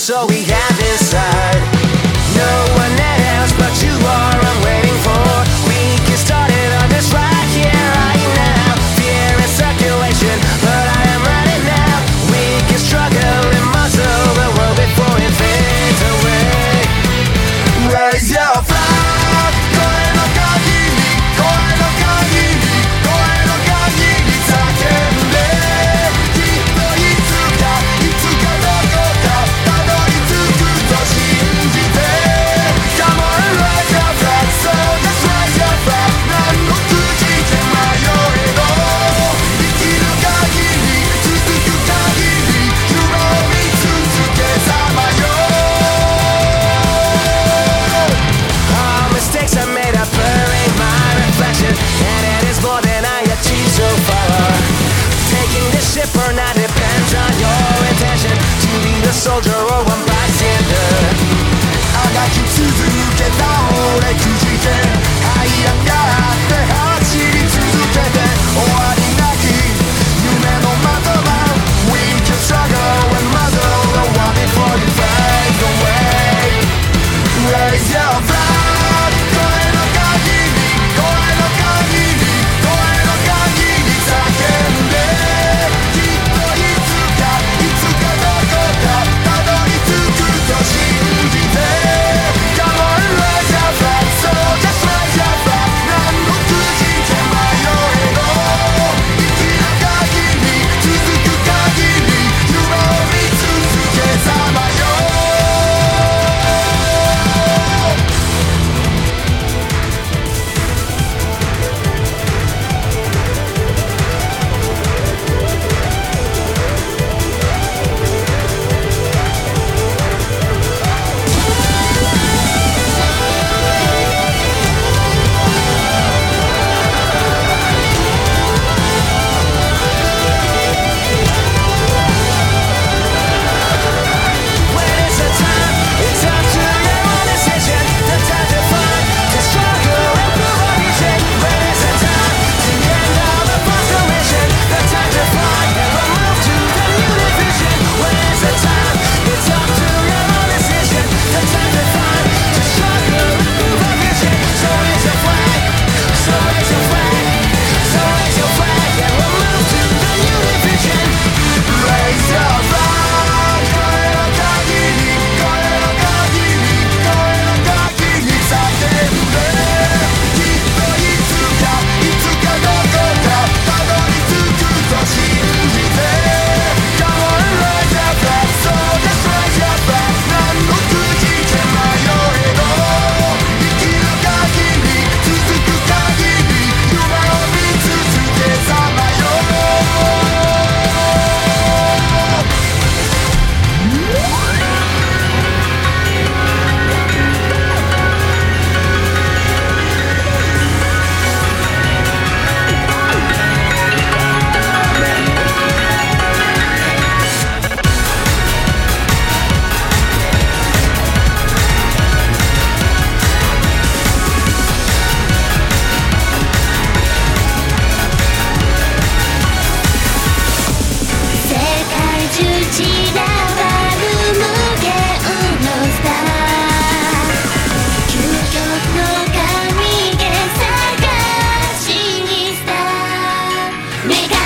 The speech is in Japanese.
that's all we have inside. No one else but you are I'm waiting for. We get started on this right here, right now. Fear in circulation, but I am ready now. We can struggle and muzzle the world before it fades away. Raise your flag, 声の限り、声の限り、声の限り叫んで、きっといつか、いつかどこかたどり着くと信じて。 Come on, raise your flag, so just raise your flag. 何の口で迷えど、生きる限り、続く限り、夢を見続けさまよ。All mistakes I made are blurring my reflection, and it is more than I achieved so far. Taking the ship or not depends on your intention to be a soldier or one bystander. あがき続けた俺くじけ這い上がって走り続けて終わりなき夢の的だ We can struggle and muzzle the one before you fade away. Raise your flag, 声の限り、声の限り、声の限り叫んで、きっといつか、いつかどこかたどり着くと信じて。 Come on, raise your flag, so just raise your flag. 何の口で迷えど、生きる限り、続く限り、夢を見続けさまよ。 目が